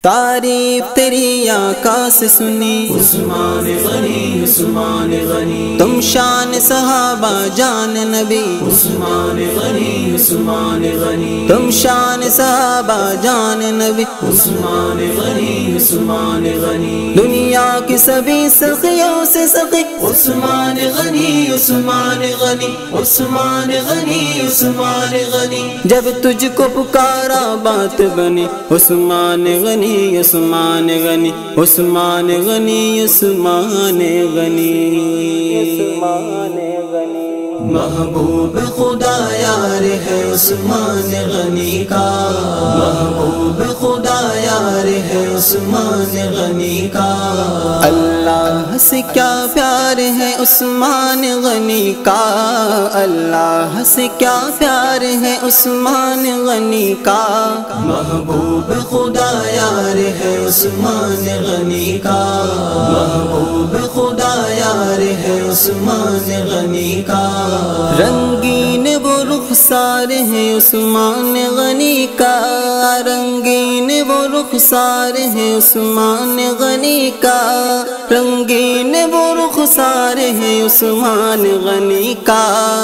تعریف تیری آقا سے سنی عثمان غنی عثمان غنی تم شان صحابہ جان نبی عثمان غنی عثمان غنی تم شان صحابہ جان نبی عثمان غنی عثمان غنی دنیا کی سبھی سخیوں سے سخی عثمان غنی عثمان غنی عثمان غنی عثمان غنی جب تجھ کو پکارا بات بنی عثمان غنی عثمان غنی عثمان غنی عثمان غنی عثمان غنی محبوب خدا یار ہے عثمان غنی کا محبوب خدا یار ہے عثمان غنی کا اللہ سے کیا پیار ہے عثمان غنی کا اللہ سے کیا پیار ہے عثمان غنی کا محبوب خدا یار ہے عثمان غنی کا محبوب خدا یار ہے عثمان غنی کا رنگین وہ رخسار ہے عثمان غنی کا رنگین وہ رخسار ہے عثمان غنی کا رنگین وہ رخسار ہے عثمان غنی کا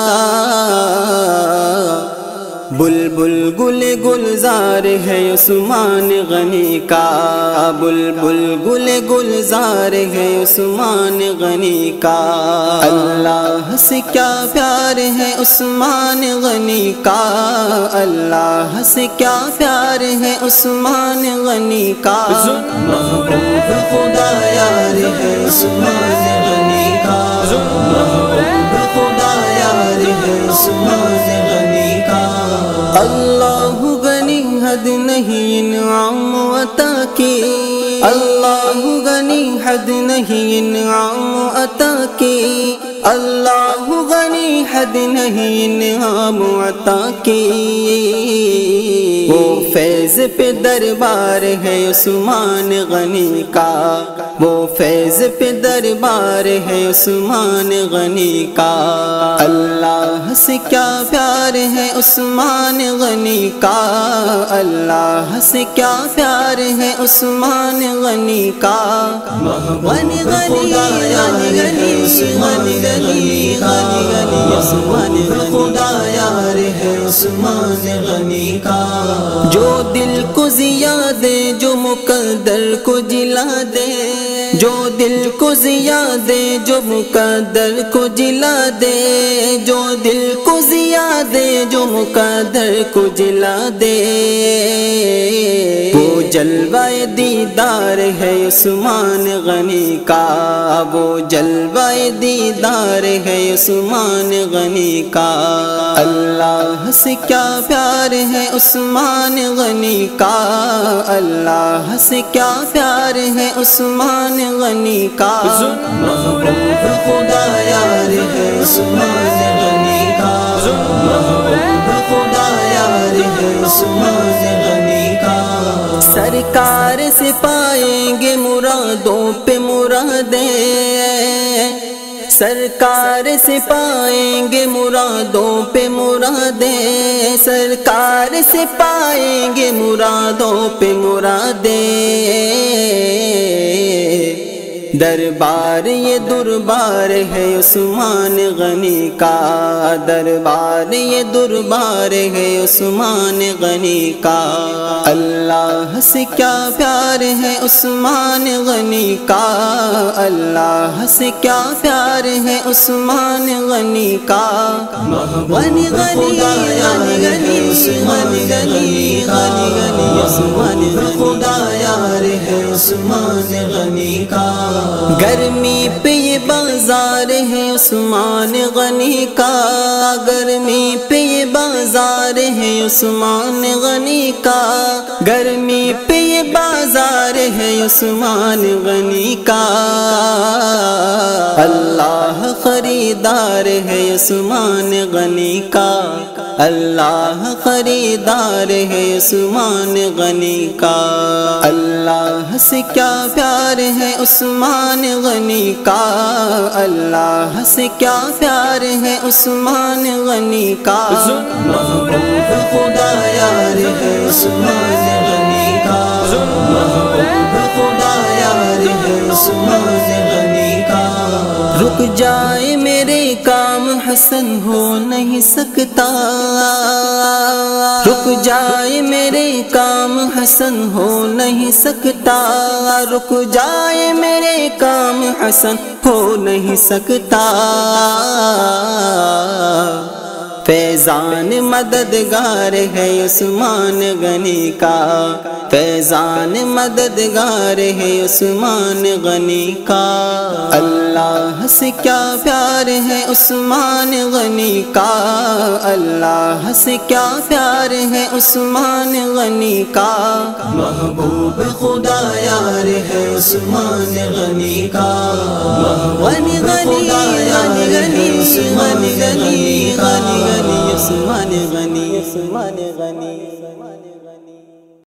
بلبل گل گلزار ہے عثمان غنی کا بلبل گل گلزار ہے عثمان غنی کا اللہ سے کیا پیار ہے عثمان غنی کا اللہ سے کیا پیار ہے عثمان غنی کا محبوب خدا یار ہے عثمان غنی کا محبوب خدا یار ہے عثمان غنی کا اللہ غنی حد نہیں انعام عطا کی اللہ غنی حد نہیں انعام عطا کی اللہ غنی حد نہیں انعام عطا کی وہ فیض پہ دربار ہے عثمان غنی کا وہ فیض پہ دربار ہے عثمان غنی کا اللہ سے کیا پیار ہے عثمان غنی کا اللہ سے کیا پیار ہے عثمان غنی کا غنی غنی غنی غنی غنی غنی غنی عثمان خدا یار ہے عثمان غنی کا جو دل کو ضیا دے جو مقدر کو جلا دے جو دل کو ضیا دے جو مقدر کو جلا دے جو دل کو ضیا دے جو مقدر کو جلا دے وہ جلوہ دیدار ہے عثمان غنی کا وہ جلوہ دیدار ہے عثمان غنی کا اللہ سے کیا پیار ہے عثمان غنی کا اللہ سے کیا پیار ہے عثمان غنی کا محبوب خدا یار ہے عثمان غنی کا محبوب خدا یار ہے عثمان غنی کا سرکار سے پائیں گے مرادوں پہ مرادیں سرکار سے پائیں گے مرادوں پہ مرادیں سرکار سے پائیں گے مرادوں پہ مرادیں دربار یہ دربار ہے عثمان غنی کا دربار یہ دربار ہے عثمان غنی کا اللہ سے کیا پیار ہے عثمان غنی کا اللہ سے کیا پیار ہے عثمان غنی کا غنی غنی غنی غنی غنی غنی غنی غنی عثمان خدا یار ہے عثمان غنی کا گرمی پہ یہ بازار ہے عثمان غنی کا گرمی پہ یہ بازار ہے عثمان غنی کا گرمی پہ یہ بازار ہے عثمان غنی کا اللہ خریدار ہے عثمان غنی کا اللہ خریدار ہے عثمان غنی کا اللہ سے کیا پیار ہے عثمان غنی کا اللہ سے کیا پیار ہے عثمان غنی کا محبوب خدا یار ہے عثمان غنی کا عثمان غنی کا، رک جائے میرے کام حسن ہو نہیں سکتا، رک جائے میرے کام حسن ہو نہیں سکتا، رک جائے میرے کام حسن ہو نہیں سکتا، فیضان مددگار ہے عثمان غنی کا، فیضان مددگار ہے عثمان غنی کا، اللہ سے کیا پیار ہے عثمان غنی کا، اللہ سے کیا پیار ہے عثمان غنی کا، محبوب خدا یار ہے عثمان غنی کا، غنی غنی غنی غنی غنی غنی غنی غنی عثمان غنی، عثمان غنی۔